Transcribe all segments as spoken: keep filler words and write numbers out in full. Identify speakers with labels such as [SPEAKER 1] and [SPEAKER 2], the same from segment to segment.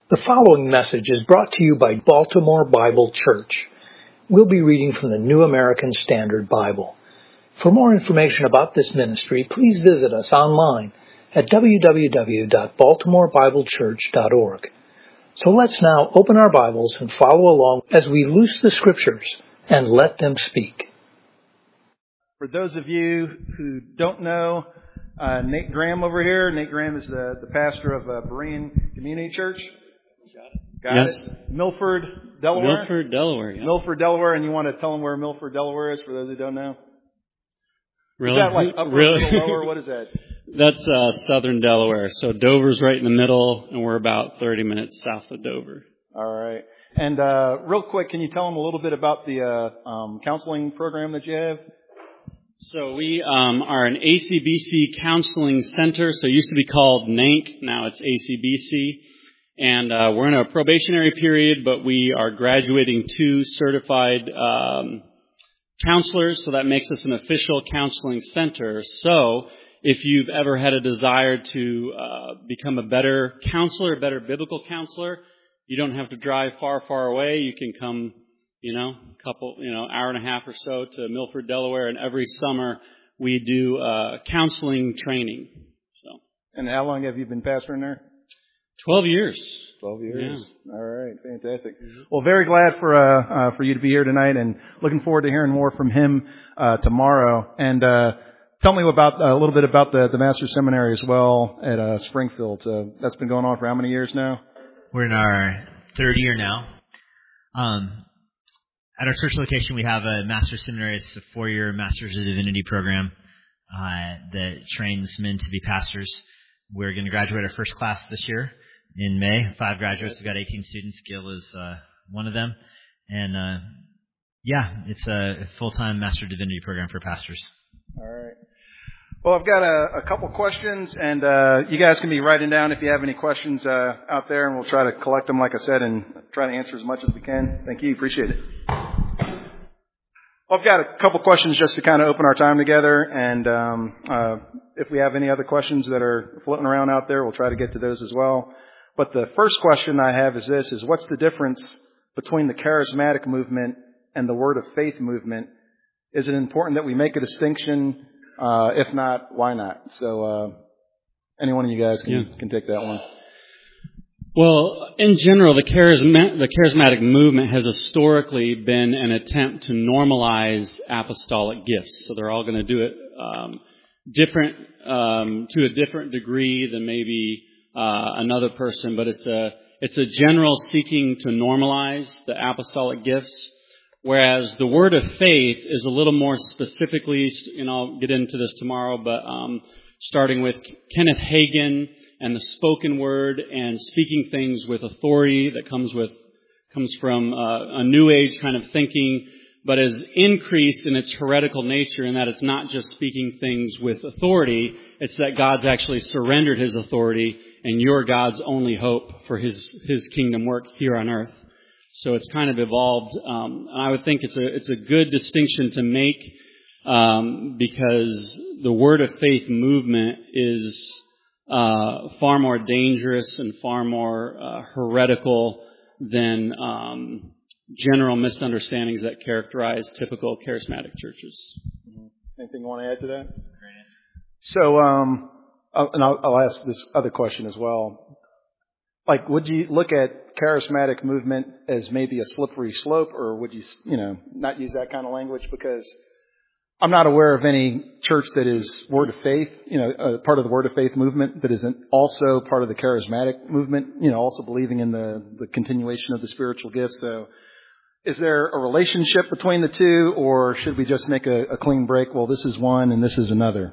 [SPEAKER 1] The following message is brought to you by Baltimore Bible Church. We'll be reading from the New American Standard Bible. For more information about this ministry, please visit us online at w w w dot baltimore bible church dot org. So let's now open our Bibles and follow along as we loose the Scriptures and let them speak.
[SPEAKER 2] For those of you who don't know, uh, Nate Graham over here, Nate Graham is the, the pastor of uh, Berean Community Church. Got
[SPEAKER 3] yes.
[SPEAKER 2] it. Milford, Delaware.
[SPEAKER 3] Milford, Delaware. Yeah.
[SPEAKER 2] Milford, Delaware, and you want to tell them where Milford, Delaware is for those who don't know?
[SPEAKER 3] Really?
[SPEAKER 2] Is that like upper,
[SPEAKER 3] really?
[SPEAKER 2] middle, lower? What is that?
[SPEAKER 3] That's uh, southern Delaware. So Dover's right in the middle, and we're about thirty minutes south of Dover.
[SPEAKER 2] All right. And uh, real quick, can you tell them a little bit about the uh, um, counseling program that you have?
[SPEAKER 3] So we um, are an A C B C counseling center. So it used to be called N A N C. Now it's A C B C. And uh, we're in a probationary period, but we are graduating two certified um, counselors, so that makes us an official counseling center. So if you've ever had a desire to uh, become a better counselor, a better biblical counselor, you don't have to drive far, far away. You can come, you know, a couple, you know, hour and a half or so to Milford, Delaware, and every summer we do uh, counseling training. So.
[SPEAKER 2] And how long have you been pastoring there?
[SPEAKER 3] Twelve years.
[SPEAKER 2] Twelve years.
[SPEAKER 3] Yeah.
[SPEAKER 2] All right, fantastic. Well, very glad for uh, uh, for you to be here tonight, and looking forward to hearing more from him uh, tomorrow. And uh, tell me about uh, a little bit about the the Master's Seminary as well at uh, Springfield. So that's been going on for how many years now?
[SPEAKER 4] We're in our third year now. Um, at our church location, we have a Master's Seminary. It's a four-year Master's of Divinity program uh, that trains men to be pastors. We're going to graduate our first class this year in May. Five graduates. We've got eighteen students. Gil is uh, one of them. And, uh, yeah, it's a full-time Master of Divinity program for pastors.
[SPEAKER 2] All right. Well, I've got a, a couple questions, and uh, you guys can be writing down if you have any questions uh, out there, and we'll try to collect them, like I said, and try to answer as much as we can. Thank you. Appreciate it. Well, I've got a couple questions just to kind of open our time together, and um, uh, if we have any other questions that are floating around out there, we'll try to get to those as well. But the first question I have is this, is what's the difference between the charismatic movement and the Word of Faith movement? Is it important that we make a distinction? Uh, if not, why not? So uh, any one of you guys can, yeah. can take that one.
[SPEAKER 3] Well, in general, the charisma- the charismatic movement has historically been an attempt to normalize apostolic gifts. So they're all going to do it um, different um, to a different degree than maybe uh, another person, but it's a it's a general seeking to normalize the apostolic gifts. Whereas the word of faith is a little more specifically, and I'll get into this tomorrow, but um, starting with Kenneth Hagin and the spoken word and speaking things with authority that comes with comes from uh, a new age kind of thinking, but is increased in its heretical nature in that it's not just speaking things with authority, it's that God's actually surrendered His authority and you're God's only hope for His His kingdom work here on earth. So it's kind of evolved, um, and I would think it's a it's a good distinction to make um, because the word of faith movement is uh, far more dangerous and far more uh, heretical than um, general misunderstandings that characterize typical charismatic churches.
[SPEAKER 2] Mm-hmm. Anything you want to add to that? Great answer. So, um, I'll, and I'll, I'll ask this other question as well. Like, would you look at charismatic movement as maybe a slippery slope, or would you, you know, not use that kind of language? Because I'm not aware of any church that is Word of Faith, you know, uh, part of the Word of Faith movement that isn't also part of the charismatic movement, you know, also believing in the, the continuation of the spiritual gifts. So is there a relationship between the two, or should we just make a, a clean break? Well, this is one and this is another.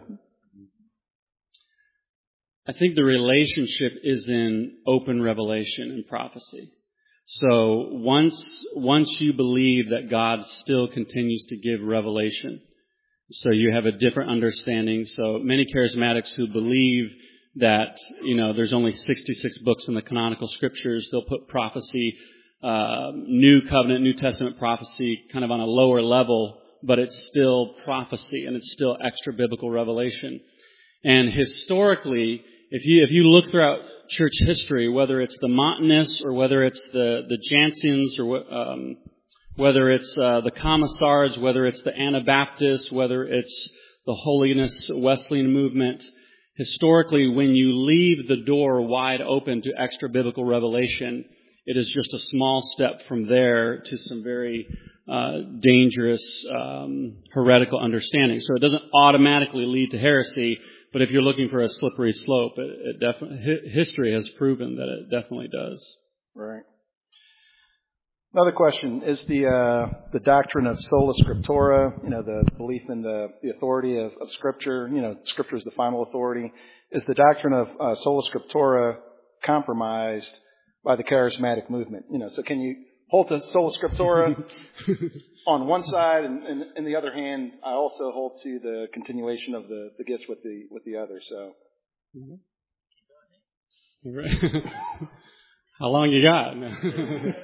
[SPEAKER 3] I think the relationship is in open revelation and prophecy. So once once you believe that God still continues to give revelation, so you have a different understanding. So many charismatics who believe that, you know, there's only sixty-six books in the canonical scriptures, they'll put prophecy, uh, New Covenant, New Testament prophecy kind of on a lower level, but it's still prophecy and it's still extra biblical revelation. And historically, if you if you look throughout church history, whether it's the Montanists or whether it's the, the Jansenists or um, whether it's uh, the Commissars, whether it's the Anabaptists, whether it's the Holiness Wesleyan movement, historically, when you leave the door wide open to extra-biblical revelation, it is just a small step from there to some very uh, dangerous um, heretical understanding. So it doesn't automatically lead to heresy, but if you're looking for a slippery slope, it, it definitely history has proven that it definitely does.
[SPEAKER 2] Right. Another question is the uh, the doctrine of sola scriptura, you know, the belief in the, the authority of, of Scripture. You know, Scripture is the final authority. Is the doctrine of uh, sola scriptura compromised by the charismatic movement? You know, so can you hold to sola scriptura on one side, and, and, and the other hand, I also hold to the continuation of the, the gifts with the with the other. So,
[SPEAKER 3] how long you got?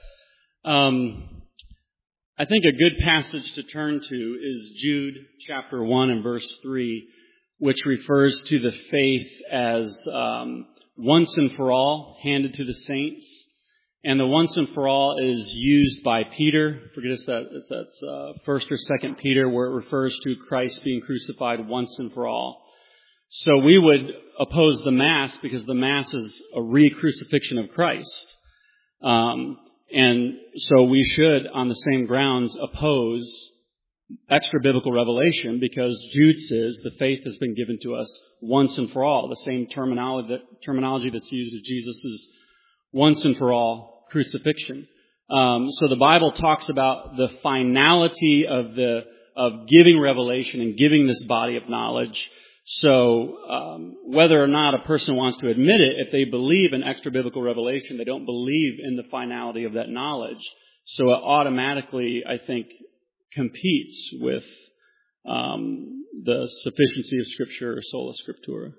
[SPEAKER 3] Um, I think a good passage to turn to is Jude chapter one and verse three, which refers to the faith as um, once and for all handed to the saints. And the once and for all is used by Peter. Forget if that, if that's uh, first or second Peter, where it refers to Christ being crucified once and for all. So we would oppose the Mass because the Mass is a re-crucifixion of Christ. Um, And so we should, on the same grounds, oppose extra biblical revelation because Jude says the faith has been given to us once and for all. The same terminology, that, terminology that's used of Jesus' once and for all crucifixion. Um, so the Bible talks about the finality of the of giving revelation and giving this body of knowledge. So um, whether or not a person wants to admit it, if they believe in extra-biblical revelation, they don't believe in the finality of that knowledge. So it automatically, I think, competes with um, the sufficiency of Scripture or sola scriptura.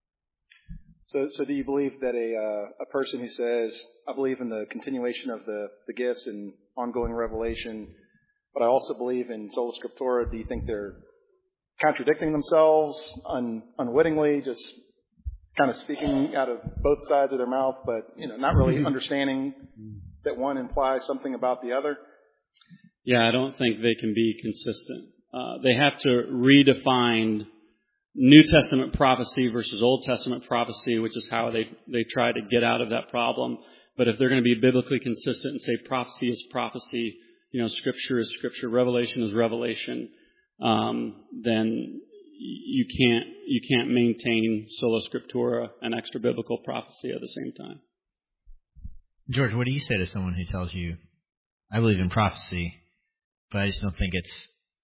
[SPEAKER 2] So, so do you believe that a uh, a person who says, I believe in the continuation of the, the gifts and ongoing revelation, but I also believe in sola scriptura, do you think they're contradicting themselves un, unwittingly, just kind of speaking out of both sides of their mouth, but you know, not really understanding that one implies something about the other?
[SPEAKER 3] Yeah, I don't think they can be consistent. Uh, they have to redefine New Testament prophecy versus Old Testament prophecy, which is how they, they try to get out of that problem. But if they're going to be biblically consistent and say prophecy is prophecy, you know, Scripture is Scripture, Revelation is Revelation, Um, then you can't you can't maintain sola scriptura and extra biblical prophecy at the same time.
[SPEAKER 4] George, what do you say to someone who tells you, "I believe in prophecy, but I just don't think it's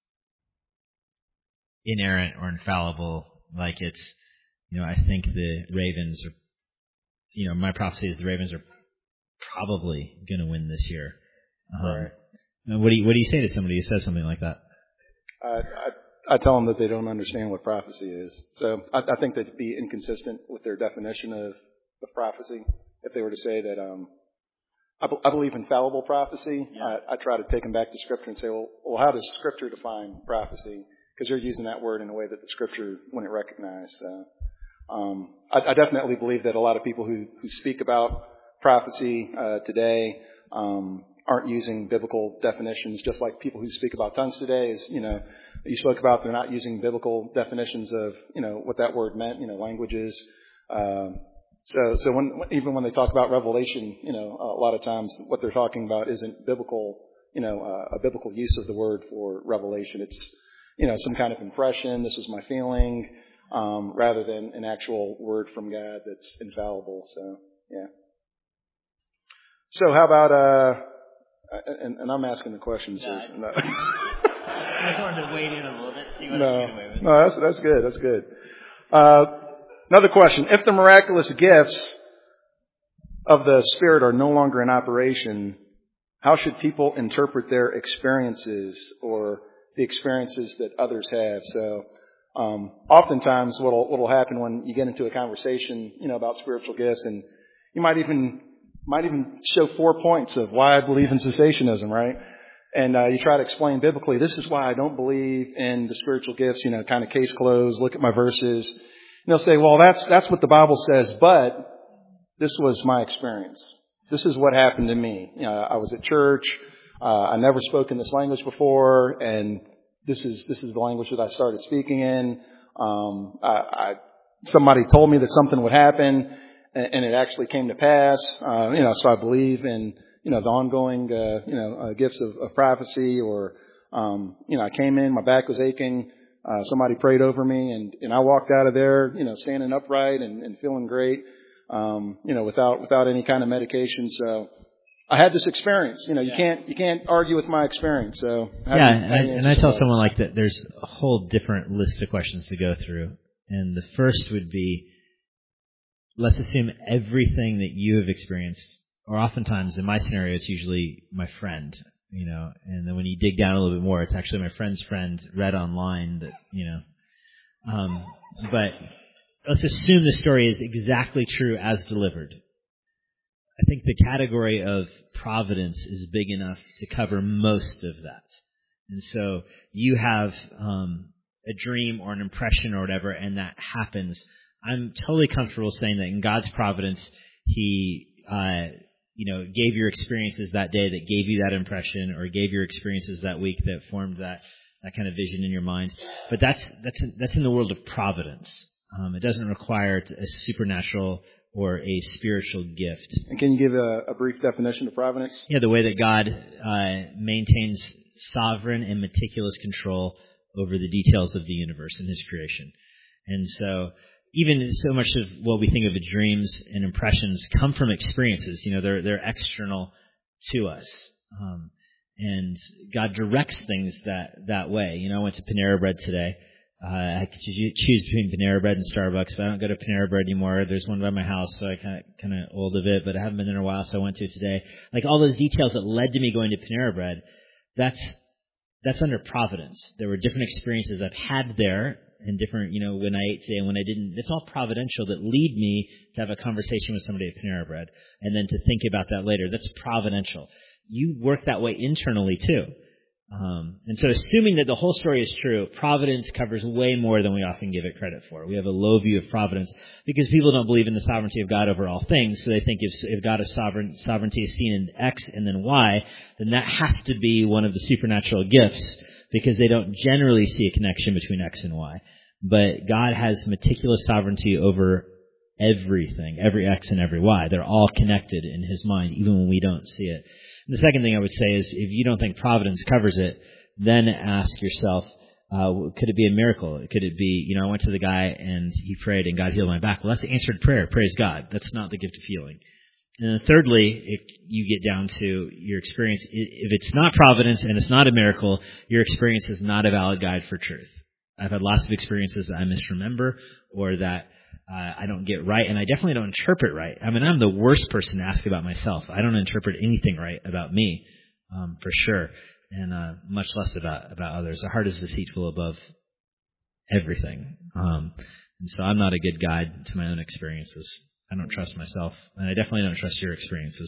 [SPEAKER 4] inerrant or infallible"? Like it's, you know, I think the Ravens are, you know, my prophecy is the Ravens are probably going to win this year. Um,
[SPEAKER 2] right.
[SPEAKER 4] What do you what do you say to somebody who says something like that?
[SPEAKER 2] I, I, I tell them that they don't understand what prophecy is. So I, I think they'd be inconsistent with their definition of, of prophecy if they were to say that um, I, be, I believe in fallible prophecy. Yeah. I, I try to take them back to Scripture and say, well, well how does Scripture define prophecy? Because you're using that word in a way that the Scripture wouldn't recognize. So, um, I, I definitely believe that a lot of people who, who speak about prophecy uh, today um, aren't using biblical definitions, just like people who speak about tongues today is, you know, you spoke about, they're not using biblical definitions of, you know, what that word meant, you know, languages. Um, so, so when, even when they talk about revelation, you know, a lot of times what they're talking about isn't biblical, you know, uh, a biblical use of the word for revelation. It's, you know, some kind of impression. This was my feeling, um, rather than an actual word from God that's infallible. So, yeah. So how about, uh, And, and I'm asking the questions.
[SPEAKER 4] No,
[SPEAKER 2] I, no.
[SPEAKER 4] I just wanted to wade in a little bit. See what
[SPEAKER 2] no,
[SPEAKER 4] I can get away with.
[SPEAKER 2] no, that's that's good. That's good. Uh, another question: if the miraculous gifts of the Spirit are no longer in operation, how should people interpret their experiences or the experiences that others have? So, um, oftentimes, what'll what'll happen when you get into a conversation, you know, about spiritual gifts, and you might even Might even show four points of why I believe in cessationism, right? And uh, you try to explain biblically, this is why I don't believe in the spiritual gifts, you know, kind of case closed, look at my verses. And they'll say, well, that's that's what the Bible says, but this was my experience. This is what happened to me. You know, I was at church. Uh, I never spoken this language before, and this is this is the language that I started speaking in. Um, I, I, somebody told me that something would happen, and, and it actually came to pass. Uh, you know, so I believe in you know the ongoing uh, you know uh, gifts of, of prophecy. Or um, you know, I came in, my back was aching. Uh, somebody prayed over me, and, and I walked out of there, you know, standing upright and, and feeling great. Um, you know, without without any kind of medication. So I had this experience. You know, you
[SPEAKER 3] Yeah.
[SPEAKER 2] can't you can't argue with my experience. So how
[SPEAKER 4] Yeah,
[SPEAKER 2] do you,
[SPEAKER 4] and
[SPEAKER 2] how
[SPEAKER 4] I,
[SPEAKER 2] do you
[SPEAKER 4] and I
[SPEAKER 2] answer
[SPEAKER 4] tell
[SPEAKER 2] somebody?
[SPEAKER 4] someone like that there's a whole different list of questions to go through. And the first would be, let's assume everything that you have experienced, or oftentimes in my scenario, it's usually my friend, you know, and then when you dig down a little bit more, it's actually my friend's friend read online that, you know, um, but let's assume the story is exactly true as delivered. I think the category of providence is big enough to cover most of that. And so you have um, a dream or an impression or whatever, and that happens. I'm totally comfortable saying that in God's providence, He, uh, you know, gave your experiences that day that gave you that impression, or gave your experiences that week that formed that that kind of vision in your mind. But that's that's in, that's in the world of providence. Um, it doesn't require a supernatural or a spiritual gift.
[SPEAKER 2] And can you give a, a brief definition of providence?
[SPEAKER 4] Yeah, the way that God uh, maintains sovereign and meticulous control over the details of the universe and His creation. And so even so much of what we think of as dreams and impressions come from experiences. You know, they're they're external to us. Um, and God directs things that, that way. You know, I went to Panera Bread today. Uh, I could choose between Panera Bread and Starbucks, but I don't go to Panera Bread anymore. There's one by my house, so I kind of kind of old of it, but I haven't been there in a while, so I went to today. Like all those details that led to me going to Panera Bread, that's that's under providence. There were different experiences I've had there, and different, you know, when I ate today and when I didn't. It's all providential that lead me to have a conversation with somebody at Panera Bread, and then to think about that later. That's providential. You work that way internally too. Um, and so assuming that the whole story is true, providence covers way more than we often give it credit for. We have a low view of providence because people don't believe in the sovereignty of God over all things. So they think if, if God is sovereign, sovereignty is seen in X and then Y, then that has to be one of the supernatural gifts because they don't generally see a connection between X and Y. But God has meticulous sovereignty over everything, every X and every Y. They're all connected in His mind, even when we don't see it. And the second thing I would say is if you don't think providence covers it, then ask yourself, uh, could it be a miracle? Could it be, you know, I went to the guy and he prayed and God healed my back. Well, that's the answered prayer. Praise God. That's not the gift of healing. And then thirdly, if you get down to your experience, if it's not providence and it's not a miracle, your experience is not a valid guide for truth. I've had lots of experiences that I misremember or that Uh, I don't get right, and I definitely don't interpret right. I mean, I'm the worst person to ask about myself. I don't interpret anything right about me, um, for sure, and uh, much less about, about others. The heart is deceitful above everything, um, and so I'm not a good guide to my own experiences. I don't trust myself, and I definitely don't trust your experiences.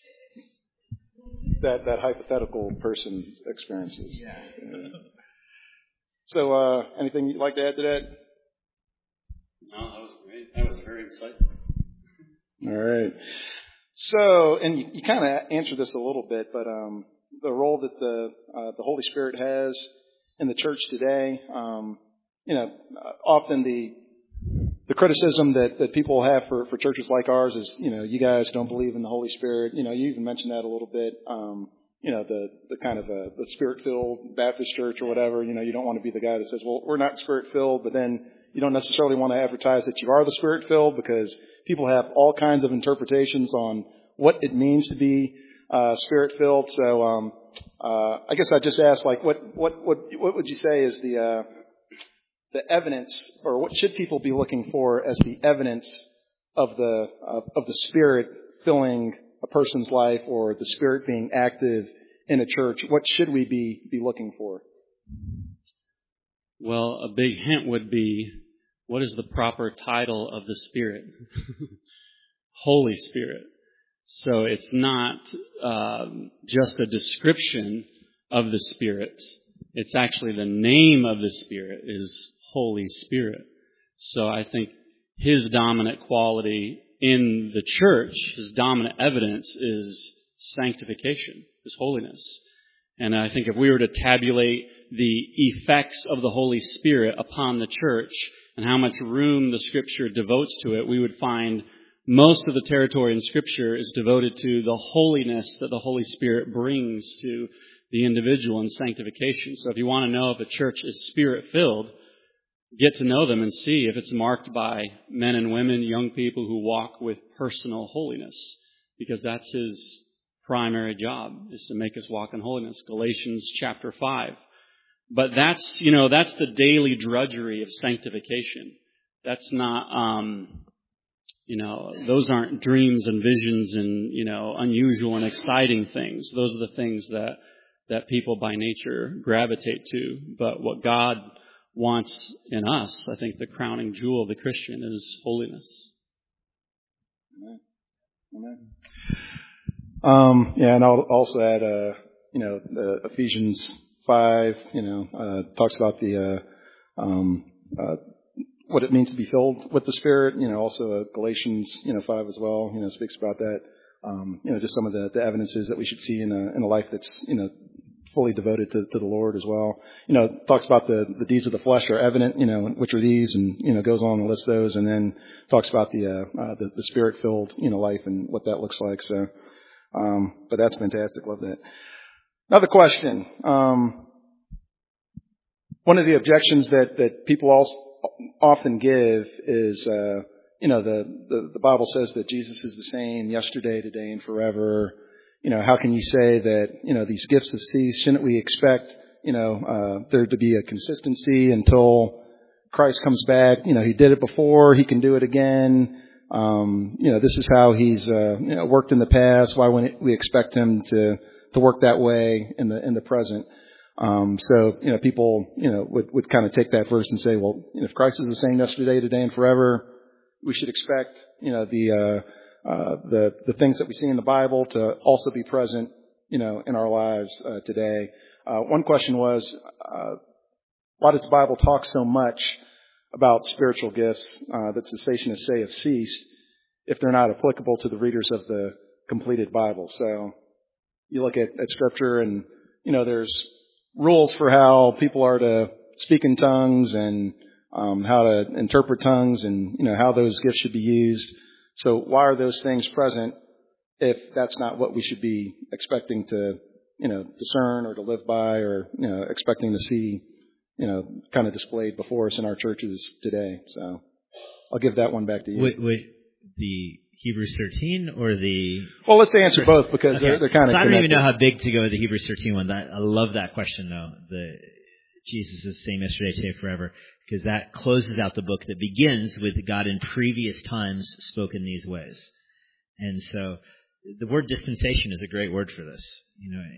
[SPEAKER 2] That that hypothetical person's experiences. Yeah. yeah. So, uh, anything you'd like to add to that?
[SPEAKER 3] No, that was great. That was very insightful.
[SPEAKER 2] All right. So, and you, you kind of answered this a little bit, but um, the role that the uh, the Holy Spirit has in the church today, um, you know, often the the criticism that, that people have for, for churches like ours is, you know, you guys don't believe in the Holy Spirit. You know, you even mentioned that a little bit. Um, you know, the the kind of a, the Spirit-filled Baptist church or whatever. You know, you don't want to be the guy that says, well, we're not Spirit-filled, but then you don't necessarily want to advertise that you are the Spirit-filled because people have all kinds of interpretations on what it means to be uh, Spirit-filled. So um, uh, I guess I just asked, like, what what what what would you say is the uh, the evidence, or what should people be looking for as the evidence of the of, of the Spirit filling a person's life, or the Spirit being active in a church? What should we be be looking for?
[SPEAKER 3] Well, a big hint would be, what is the proper title of the Spirit? Holy Spirit. So it's not um, just a description of the Spirit. It's actually the name of the Spirit is Holy Spirit. So I think His dominant quality in the church, his dominant evidence is sanctification, is holiness. And I think if we were to tabulate the effects of the Holy Spirit upon the church and how much room the Scripture devotes to it, we would find most of the territory in Scripture is devoted to the holiness that the Holy Spirit brings to the individual in sanctification. So if you want to know if a church is Spirit-filled, get to know them and see if it's marked by men and women, young people who walk with personal holiness, because that's his primary job, is to make us walk in holiness. Galatians chapter five. But that's, you know, that's the daily drudgery of sanctification. That's not, um, you know, those aren't dreams and visions and, you know, unusual and exciting things. Those are the things that, that people by nature gravitate to. But what God wants in us, I think the crowning jewel of the Christian is holiness.
[SPEAKER 2] Amen. Amen. Um, yeah, and I'll also add, uh, you know, the Ephesians five, you know, uh, talks about the, uh, um, uh, what it means to be filled with the Spirit. You know, also uh, Galatians, you know, five as well, you know, speaks about that. Um, you know, just some of the, the evidences that we should see in a, in a life that's, you know, fully devoted to, to the Lord as well. You know, talks about the, the deeds of the flesh are evident, you know, which are these, and, you know, goes on and lists those, and then talks about the, uh, uh the, the Spirit-filled, you know, life and what that looks like. So, um, but that's fantastic. Love that. Another question. Um, one of the objections that, that people also often give is, uh, you know, the, the, the Bible says that Jesus is the same yesterday, today, and forever. You know, how can you say that, you know, these gifts have ceased? Shouldn't we expect, you know, uh, there to be a consistency until Christ comes back? You know, he did it before, he can do it again. Um, you know, this is how he's, uh, you know, worked in the past. Why wouldn't we expect him to, to work that way in the, in the present? Um, so, you know, people, you know, would, would kind of take that verse and say, well, if Christ is the same yesterday, today, and forever, we should expect, you know, the, uh, Uh, the, the things that we see in the Bible to also be present, you know, in our lives, uh, today. Uh, one question was, uh, why does the Bible talk so much about spiritual gifts, uh, that cessationists say have ceased if they're not applicable to the readers of the completed Bible? So you look at, at Scripture and, you know, there's rules for how people are to speak in tongues and, um, how to interpret tongues and, you know, how those gifts should be used. So why are those things present if that's not what we should be expecting to, you know, discern or to live by, or, you know, expecting to see, you know, kind of displayed before us in our churches today? So I'll give that one back to you.
[SPEAKER 4] Wait, wait, the Hebrews thirteen or the...
[SPEAKER 2] Well, let's answer both because okay. they're, they're kind of
[SPEAKER 4] So I don't
[SPEAKER 2] connected.
[SPEAKER 4] even know how big to go with the Hebrews thirteen one. That, I love that question, though. The Jesus is the same yesterday, today, forever, because that closes out the book that begins with God in previous times spoke in these ways. And so the word dispensation is a great word for this. You know,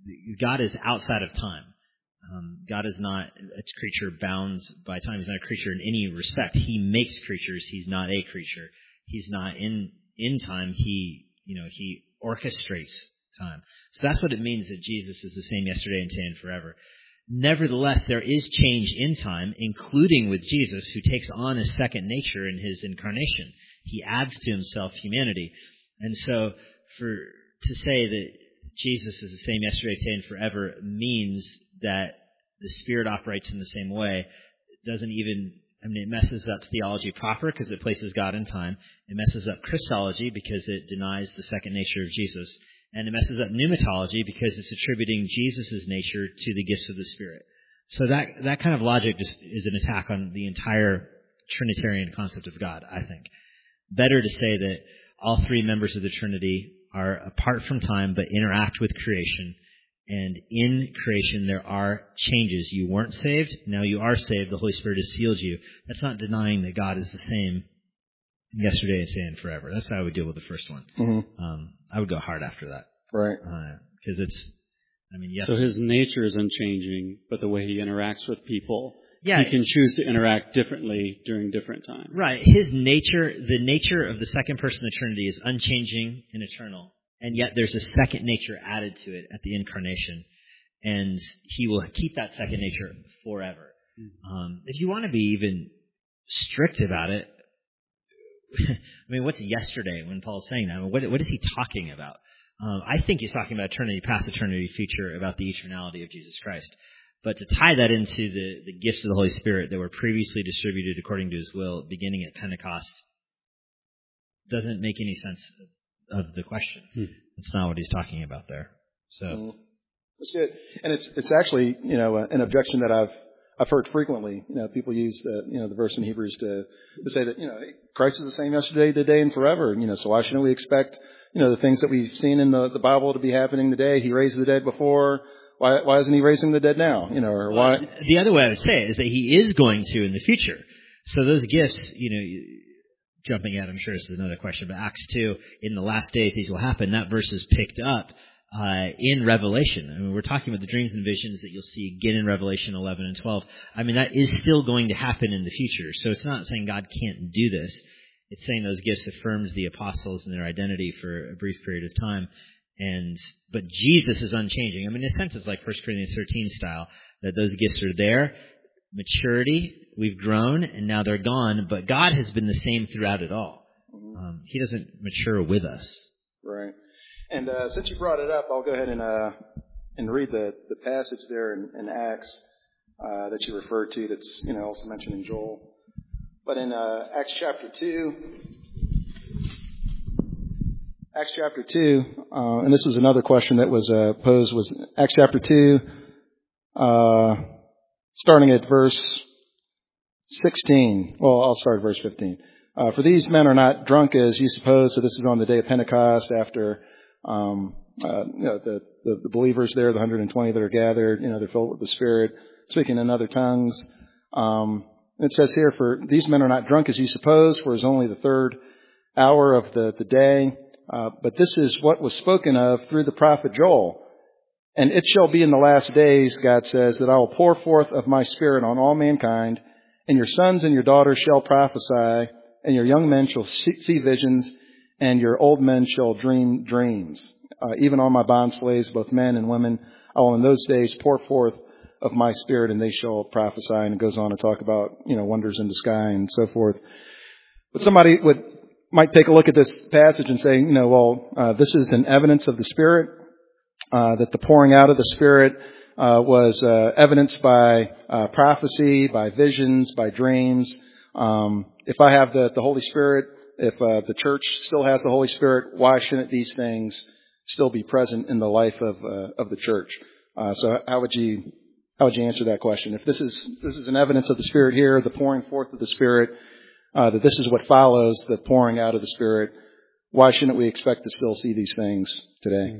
[SPEAKER 4] God is outside of time. Um, God is not a creature bound by time. He's not a creature in any respect. He makes creatures. He's not a creature. He's not in, in time. He, you know, he orchestrates time. So that's what it means that Jesus is the same yesterday and today and forever. Nevertheless, there is change in time, including with Jesus, who takes on a second nature in his incarnation. He adds to himself humanity. And so for to say that Jesus is the same yesterday, today, and forever means that the Spirit operates in the same way. It doesn't even, I mean, it messes up theology proper because it places God in time. It messes up Christology because it denies the second nature of Jesus. And it messes up pneumatology because it's attributing Jesus' nature to the gifts of the Spirit. So that that kind of logic just is an attack on the entire Trinitarian concept of God, I think. Better to say that all three members of the Trinity are apart from time but interact with creation. And in creation there are changes. You weren't saved, now you are saved. The Holy Spirit has sealed you. That's not denying that God is the same yesterday, today, and forever. That's how I would deal with the first one. Mm-hmm. Um, I would go hard after that.
[SPEAKER 2] Right.
[SPEAKER 4] Because uh, it's, I mean, yes.
[SPEAKER 3] So his nature is unchanging, but the way he interacts with people,
[SPEAKER 4] yeah,
[SPEAKER 3] he can choose to interact differently during different times.
[SPEAKER 4] Right. His nature, the nature of the second person of the Trinity is unchanging and eternal. And yet there's a second nature added to it at the incarnation. And he will keep that second nature forever. Mm-hmm. Um, if you want to be even strict about it, I mean, what's yesterday when Paul's saying that? I mean, what, what is he talking about? Um, I think he's talking about eternity, past eternity, future, about the eternality of Jesus Christ. But to tie that into the, the gifts of the Holy Spirit that were previously distributed according to his will, beginning at Pentecost, doesn't make any sense of the question. Hmm. That's not what he's talking about there. So mm.
[SPEAKER 2] That's good. And it's it's actually, you know, an objection that I've I've heard frequently. You know, people use the you know the verse in Hebrews to to say that, you know, Christ is the same yesterday, today, and forever. You know, so why shouldn't we expect, you know, the things that we've seen in the, the Bible to be happening today? He raised the dead before. Why why isn't he raising the dead now? You know, or why?
[SPEAKER 4] Well, the other way I would say it is that he is going to in the future. So those gifts, you know, jumping at, I'm sure this is another question, but Acts two, in the last days these will happen. That verse is picked up uh in Revelation. I mean, we're talking about the dreams and visions that you'll see again in Revelation eleven and twelve. I mean, that is still going to happen in the future. So it's not saying God can't do this. It's saying those gifts affirms the apostles and their identity for a brief period of time. And but Jesus is unchanging. I mean, in a sense, it's like First Corinthians thirteen style, that those gifts are there. Maturity, we've grown, and now they're gone. But God has been the same throughout it all. Um, he doesn't mature with us.
[SPEAKER 2] Right. And uh, since you brought it up, I'll go ahead and uh, and read the, the passage there in, in Acts uh, that you referred to. That's, you know, also mentioned in Joel. But in uh, Acts chapter two, Acts chapter two, uh, and this was another question that was uh, posed. Was Acts chapter two, uh, starting at verse sixteen. Well, I'll start at verse fifteen. Uh, For these men are not drunk as you suppose. So this is on the day of Pentecost after. Um, uh, you know, the, the, the believers there, the one hundred twenty that are gathered, you know, they're filled with the Spirit, speaking in other tongues. Um, it says here, for these men are not drunk as you suppose, for it is only the third hour of the, the day. Uh, but this is what was spoken of through the prophet Joel. And it shall be in the last days, God says, that I will pour forth of my Spirit on all mankind, and your sons and your daughters shall prophesy, and your young men shall see visions, and your old men shall dream dreams. Uh, even on my bondslaves, both men and women, I will in those days pour forth of my Spirit, and they shall prophesy. And it goes on to talk about, you know, wonders in the sky and so forth. But somebody would might take a look at this passage and say, you know, well, uh, this is an evidence of the Spirit, uh, that the pouring out of the Spirit uh, was uh, evidenced by uh, prophecy, by visions, by dreams. Um, if I have the, the Holy Spirit, if uh, the church still has the Holy Spirit, why shouldn't these things still be present in the life of uh, of the church? Uh, so how would you how would you answer that question? If this is this is an evidence of the Spirit here, the pouring forth of the Spirit, uh, that this is what follows the pouring out of the Spirit, why shouldn't we expect to still see these things today?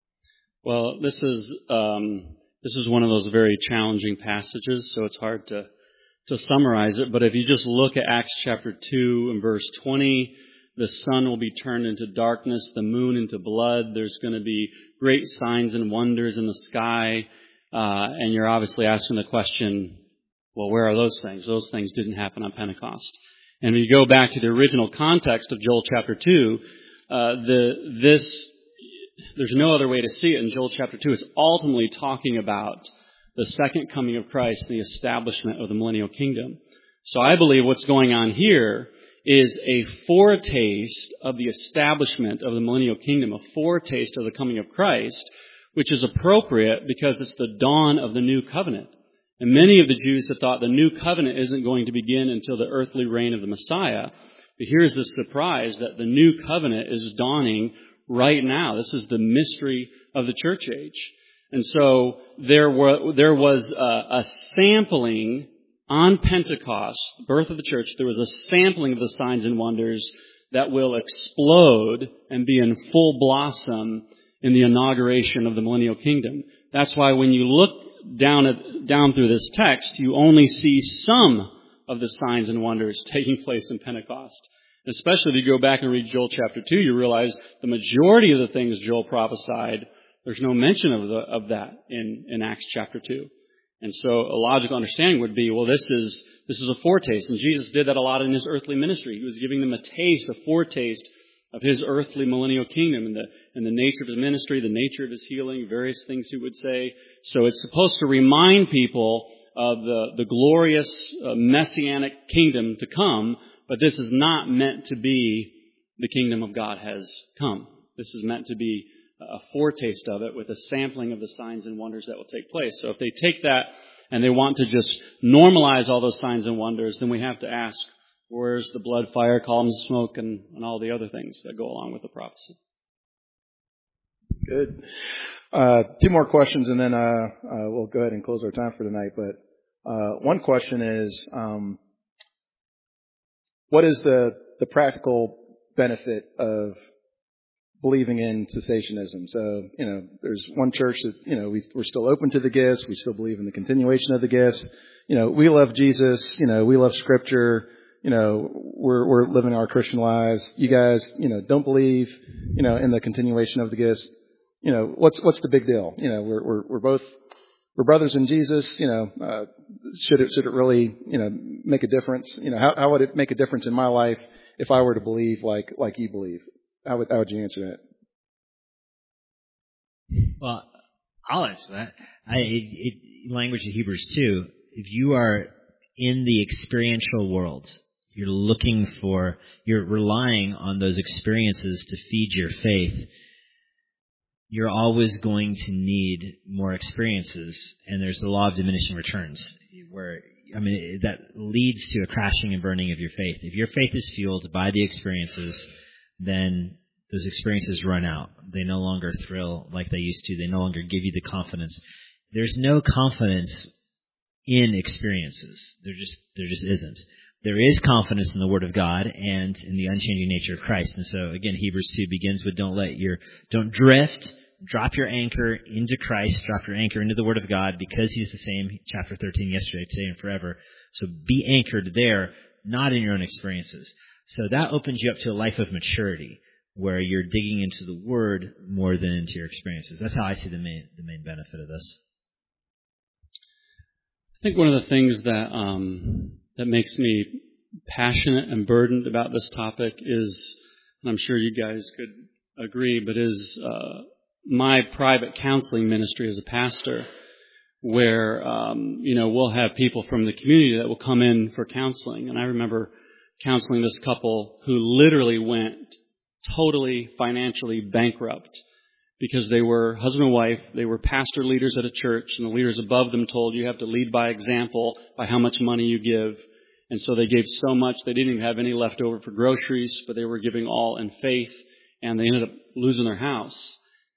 [SPEAKER 3] Well, this is um, this is one of those very challenging passages, so it's hard to. to summarize it, but if you just look at Acts chapter two and verse twenty, the sun will be turned into darkness, the moon into blood. There's going to be great signs and wonders in the sky, uh, and you're obviously asking the question, well, where are those things? Those things didn't happen on Pentecost. And when you go back to the original context of Joel chapter two, uh, the this there's no other way to see it in Joel chapter two. It's ultimately talking about the second coming of Christ and the establishment of the millennial kingdom. So I believe what's going on here is a foretaste of the establishment of the millennial kingdom, a foretaste of the coming of Christ, which is appropriate because it's the dawn of the new covenant. And many of the Jews have thought the new covenant isn't going to begin until the earthly reign of the Messiah. But here's the surprise that the new covenant is dawning right now. This is the mystery of the church age. And so there were, there was a, a sampling on Pentecost, the birth of the church. There was a sampling of the signs and wonders that will explode and be in full blossom in the inauguration of the millennial kingdom. That's why when you look down at, down through this text, you only see some of the signs and wonders taking place in Pentecost. Especially if you go back and read Joel chapter two, you realize the majority of the things Joel prophesied, there's no mention of the, of that in, in Acts chapter two. And so a logical understanding would be, well, this is, this is a foretaste. And Jesus did that a lot in his earthly ministry. He was giving them a taste, a foretaste of his earthly millennial kingdom and the, and the nature of his ministry, the nature of his healing, various things he would say. So it's supposed to remind people of the, the glorious uh, messianic kingdom to come, But this is not meant to be the kingdom of God has come. This is meant to be a foretaste of it with a sampling of the signs and wonders that will take place. So if they take that and they want to just normalize all those signs and wonders, then we have to ask, where's the blood, fire, columns of smoke, and, and all the other things that go along with the prophecy?
[SPEAKER 2] Good. Uh, two more questions, and then uh, uh, we'll go ahead and close our time for tonight. But uh, one question is, um, what is the, the practical benefit of believing in cessationism? So, you know, there's one church that, you know, we, we're still open to the gifts. We still believe in the continuation of the gifts. You know, we love Jesus. You know, we love Scripture. You know, we're, we're living our Christian lives. You guys, you know, don't believe, you know, in the continuation of the gifts. You know, what's, what's the big deal? You know, we're, we're, we're both, we're brothers in Jesus. You know, uh, should it, should it really, you know, make a difference? You know, how, how would it make a difference in my life if I were to believe like, like you believe? How would, how would you answer that?
[SPEAKER 4] Well, I'll answer that. I, it, it, language of Hebrews two, if you are in the experiential world, you're looking for, you're relying on those experiences to feed your faith, you're always going to need more experiences, and there's the law of diminishing returns, where, I mean, that leads to a crashing and burning of your faith. If your faith is fueled by the experiences, then those experiences run out. They no longer thrill like they used to. They no longer give you the confidence. There's no confidence in experiences. There just, there just isn't. There is confidence in the Word of God and in the unchanging nature of Christ. And so, again, Hebrews two begins with don't let your, don't drift, drop your anchor into Christ, drop your anchor into the Word of God, because He's the same, chapter thirteen, yesterday, today, and forever. So be anchored there, not in your own experiences. So that opens you up to a life of maturity, where you're digging into the Word more than into your experiences. That's how I see the main, the main benefit of this.
[SPEAKER 3] I think one of the things that um, that makes me passionate and burdened about this topic is, and I'm sure you guys could agree, but is uh, my private counseling ministry as a pastor, where um, you know we'll have people from the community that will come in for counseling. And I remember counseling this couple who literally went totally financially bankrupt because they were husband and wife, they were pastor leaders at a church, and the leaders above them told you have to lead by example by how much money you give. And so they gave so much they didn't even have any left over for groceries, but they were giving all in faith, and they ended up losing their house.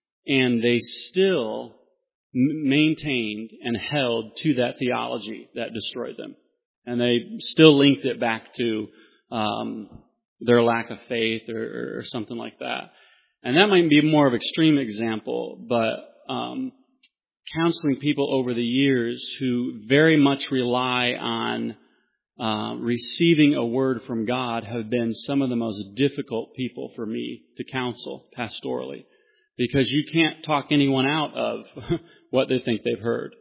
[SPEAKER 3] And they still m- maintained and held to that theology that destroyed them. And they still linked it back to um, their lack of faith or, or something like that. And that might be more of an extreme example, but um, counseling people over the years who very much rely on uh, receiving a word from God have been some of the most difficult people for me to counsel pastorally, because you can't talk anyone out of what they think they've heard.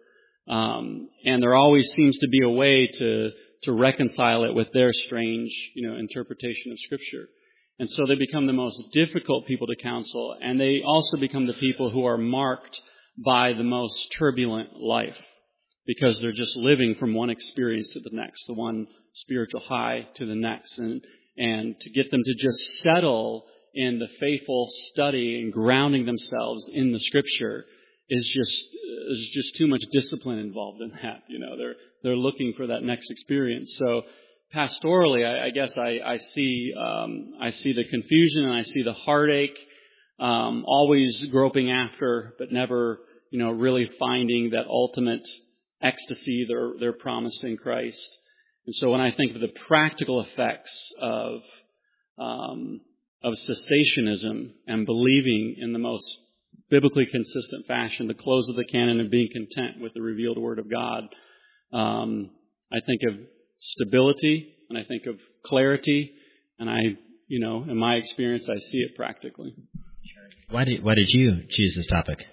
[SPEAKER 3] Um, and there always seems to be a way to to reconcile it with their strange, you know, interpretation of Scripture. And so they become the most difficult people to counsel, and they also become the people who are marked by the most turbulent life, because they're just living from one experience to the next, the one spiritual high to the next. And, and to get them to just settle in the faithful study and grounding themselves in the Scripture is just, there's just too much discipline involved in that. You know, they're, they're looking for that next experience. So pastorally, I, I guess I, I see, um, I see the confusion and I see the heartache, um, always groping after, but never, you know, really finding that ultimate ecstasy they're, they're promised in Christ. And so when I think of the practical effects of, um, of cessationism and believing in the most biblically consistent fashion, the close of the canon, and being content with the revealed Word of God, um, I think of stability, and I think of clarity, and I, you know, in my experience, I see it practically.
[SPEAKER 4] Why did Why did you choose this topic?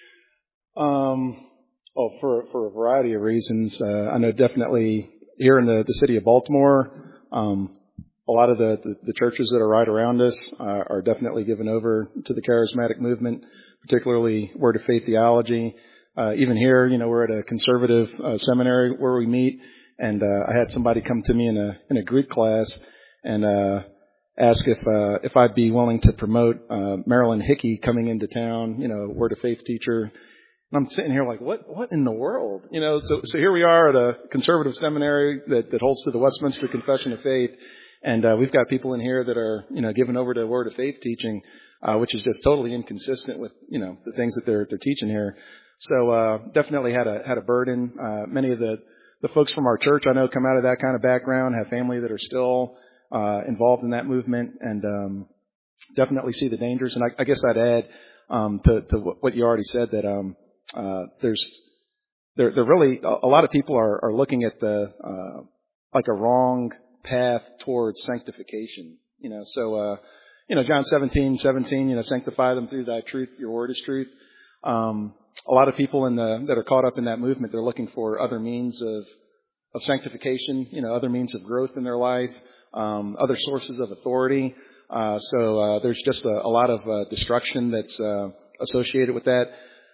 [SPEAKER 2] Um, well, for for a variety of reasons. Uh, I know definitely here in the, the city of Baltimore, um, a lot of the, the, the churches that are right around us uh, are definitely given over to the charismatic movement, particularly Word of Faith theology. Uh, even here, you know, we're at a conservative uh, seminary where we meet. And uh, I had somebody come to me in a in a Greek class, and uh, ask if uh, if I'd be willing to promote uh, Marilyn Hickey coming into town, you know, Word of Faith teacher. And I'm sitting here like, what what in the world? You know, so so here we are at a conservative seminary that, that holds to the Westminster Confession of Faith, and uh, we've got people in here that are, you know, given over to Word of Faith teaching, uh, which is just totally inconsistent with, you know, the things that they're they're teaching here. So uh, definitely had a had a burden. Uh, many of the the folks from our church I know come out of that kind of background, have family that are still uh, involved in that movement, and um, definitely see the dangers. And I, I guess I'd add um, to, to what you already said that um, uh, there's there there really a lot of people are, are looking at the uh, like a wrong path towards sanctification. You know, so uh, you know John seventeen seventeen. You know, sanctify them through thy truth. Your word is truth. Um, a lot of people in the that are caught up in that movement, they're looking for other means of of sanctification. You know, other means of growth in their life, um, other sources of authority. Uh, so uh, there's just a, a lot of uh, destruction that's uh, associated with that.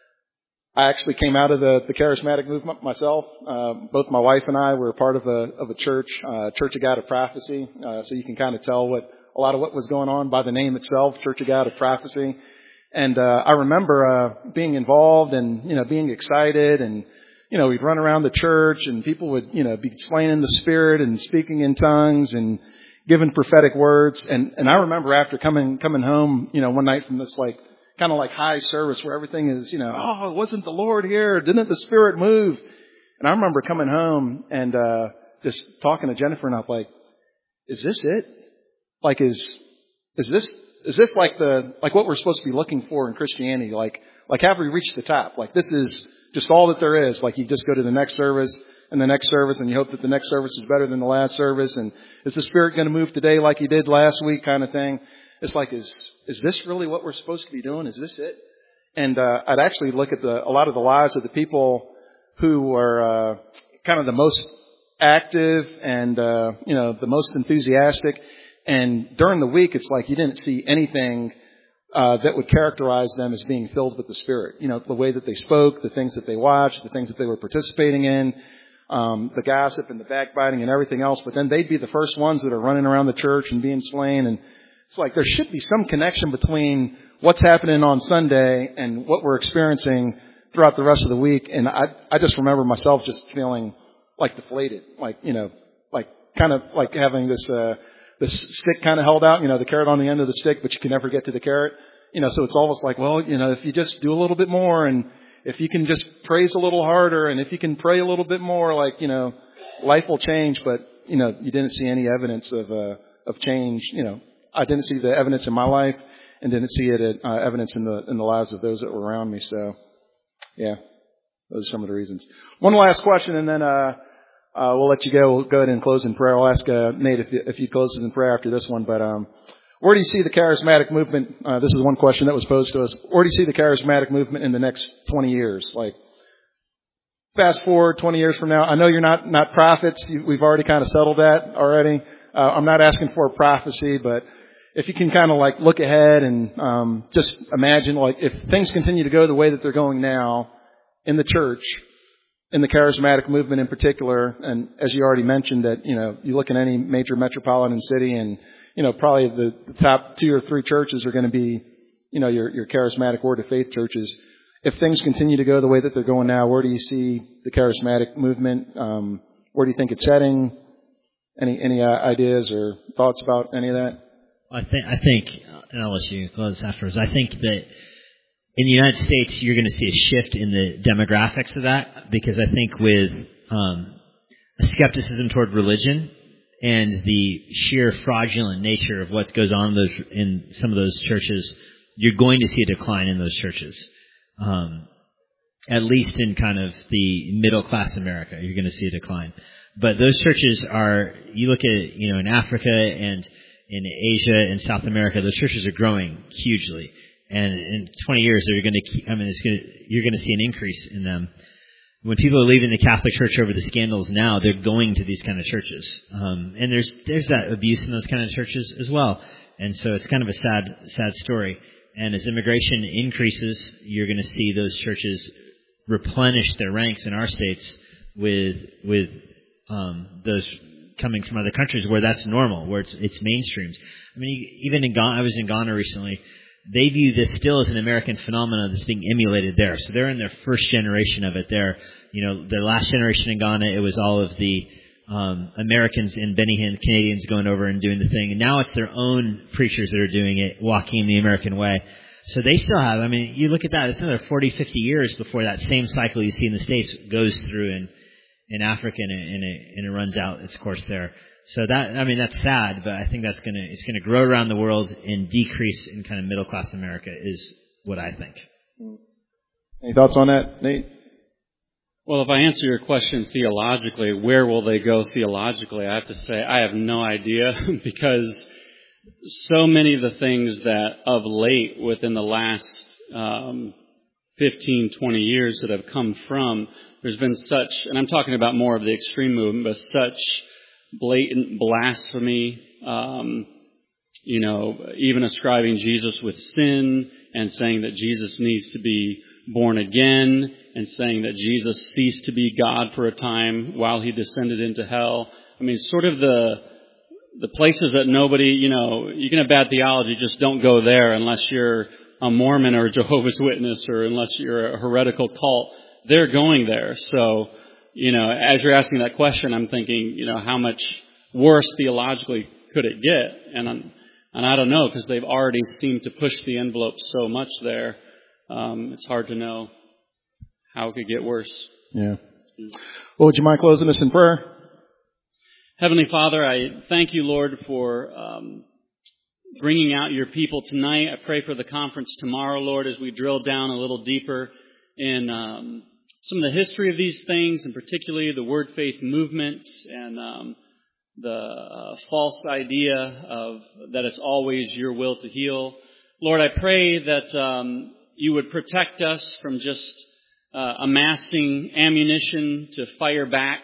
[SPEAKER 2] I actually came out of the, the charismatic movement myself. Uh, both my wife and I were part of a of a church, uh, Church of God of Prophecy. Uh, so you can kind of tell what a lot of what was going on by the name itself, Church of God of Prophecy. And uh, I remember uh, being involved and you know being excited, and you know we'd run around the church and people would you know be slain in the Spirit and speaking in tongues and giving prophetic words. And and I remember after coming coming home, you know, one night from this like. kind of like high service where everything is, you know, oh, wasn't the Lord here? Didn't the Spirit move? And I remember coming home and uh just talking to Jennifer, and I was like, is this it? Like, is is this is this like the like what we're supposed to be looking for in Christianity? Like, like have we reached the top? Like, this is just all that there is. Like, you just go to the next service and the next service, and you hope that the next service is better than the last service. And is the Spirit going to move today like He did last week, kind of thing? It's like, is is this really what we're supposed to be doing? Is this it? And uh, I'd actually look at the a lot of the lives of the people who are uh, kind of the most active and uh, you know the most enthusiastic. And during the week, it's like you didn't see anything uh, that would characterize them as being filled with the Spirit. You know, the way that they spoke, the things that they watched, the things that they were participating in, um, the gossip and the backbiting and everything else. But then they'd be the first ones that are running around the church and being slain. And it's like there should be some connection between what's happening on Sunday and what we're experiencing throughout the rest of the week. And I, I just remember myself just feeling like deflated, like, you know, like kind of like having this, uh, this stick kind of held out, you know, the carrot on the end of the stick, but you can never get to the carrot. You know, so it's almost like, well, you know, if you just do a little bit more, and if you can just praise a little harder, and if you can pray a little bit more, like, you know, life will change. But, you know, you didn't see any evidence of, uh, of change. You know, I didn't see the evidence in my life, and didn't see it uh, evidence in the in the lives of those that were around me. So, yeah, those are some of the reasons. One last question, and then uh, uh, we'll let you go. We'll go ahead and close in prayer. I'll ask uh, Nate if you, if you close in prayer after this one. But um, where do you see the charismatic movement? Uh, this is one question that was posed to us. Where do you see the charismatic movement in the next twenty years? Like, fast forward twenty years from now. I know you're not not prophets. You, we've already kind of settled that already. Uh, I'm not asking for a prophecy, but if you can kind of like look ahead and um, just imagine, like, if things continue to go the way that they're going now in the church, in the charismatic movement in particular, and as you already mentioned that, you know, you look in any major metropolitan city and, you know, probably the, the top two or three churches are going to be, you know, your, your charismatic Word of Faith churches. If things continue to go the way that they're going now, where do you see the charismatic movement? Um, where do you think it's heading? Any any uh, ideas or thoughts about any of that?
[SPEAKER 4] I think, I think, and I'll let you close afterwards. I think that in the United States, you're going to see a shift in the demographics of that, because I think with um, a skepticism toward religion and the sheer fraudulent nature of what goes on in, those, in some of those churches, you're going to see a decline in those churches. Um, at least in kind of the middle class America, you're going to see a decline. But those churches are, you look at, you know, in Africa and in Asia and South America, those churches are growing hugely. And in twenty years, they're going to keep, I mean, it's going to, you're going to see an increase in them. When people are leaving the Catholic Church over the scandals now, they're going to these kind of churches. Um, and there's, there's that abuse in those kind of churches as well. And so it's kind of a sad, sad story. And as immigration increases, you're going to see those churches replenish their ranks in our states with, with, um, those coming from other countries where that's normal, where it's it's mainstreamed. I mean, even in Ghana, I was in Ghana recently. They view this still as an American phenomenon that's being emulated there. So they're in their first generation of it there. You know, their last generation in Ghana, it was all of the um, Americans in Benny Hinn, Canadians going over and doing the thing. And now it's their own preachers that are doing it, walking the American way. So they still have, I mean, you look at that, it's another forty, fifty years before that same cycle you see in the States goes through in, in Africa and it, and, it, and it runs out its course there. So that, I mean, that's sad, but I think that's gonna, it's gonna grow around the world and decrease in kind of middle class America is what I think.
[SPEAKER 2] Any thoughts on that, Nate?
[SPEAKER 3] Well, if I answer your question theologically, where will they go theologically? I have to say I have no idea because so many of the things that of late within the last um, fifteen, twenty years that have come from, there's been such, and I'm talking about more of the extreme movement, but such blatant blasphemy, um, you know, even ascribing Jesus with sin and saying that Jesus needs to be born again and saying that Jesus ceased to be God for a time while he descended into hell. I mean, sort of the the places that nobody, you know, you can have bad theology, just don't go there unless you're a Mormon or a Jehovah's Witness or unless you're a heretical cult. They're going there. So, you know, as you're asking that question, I'm thinking, you know, how much worse theologically could it get? And I'm, and I don't know, because they've already seemed to push the envelope so much there. Um, it's hard to know how it could get worse.
[SPEAKER 2] Yeah. Well, would you mind closing us in prayer?
[SPEAKER 3] Heavenly Father, I thank you, Lord, for um, bringing out your people tonight. I pray for the conference tomorrow, Lord, as we drill down a little deeper in um, some of the history of these things, and particularly the Word Faith movement and um, the uh, false idea of that it's always your will to heal. Lord, I pray that um, you would protect us from just uh, amassing ammunition to fire back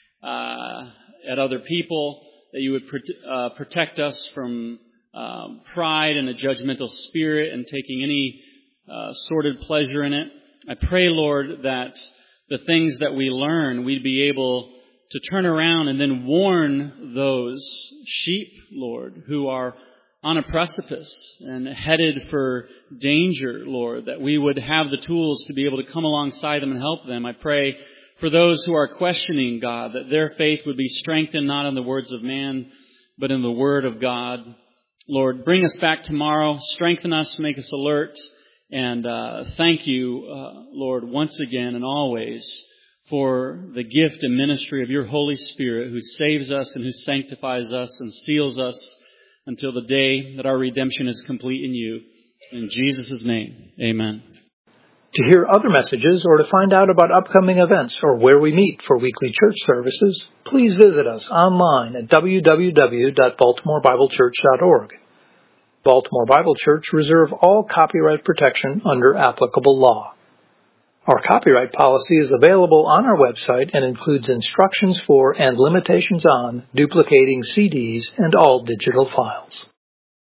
[SPEAKER 3] uh, at other people, that you would uh, protect us from um, pride and a judgmental spirit and taking any uh, sordid pleasure in it. I pray, Lord, that the things that we learn, we'd be able to turn around and then warn those sheep, Lord, who are on a precipice and headed for danger, Lord, that we would have the tools to be able to come alongside them and help them. I pray for those who are questioning God, that their faith would be strengthened not in the words of man, but in the Word of God. Lord, bring us back tomorrow, strengthen us, make us alert, and uh, thank you, uh, Lord, once again and always for the gift and ministry of your Holy Spirit who saves us and who sanctifies us and seals us until the day that our redemption is complete in you. In Jesus' name, amen.
[SPEAKER 1] To hear other messages or to find out about upcoming events or where we meet for weekly church services, please visit us online at w w w dot baltimore bible church dot org. Baltimore Bible Church reserve all copyright protection under applicable law. Our copyright policy is available on our website and includes instructions for and limitations on duplicating C Ds and all digital files.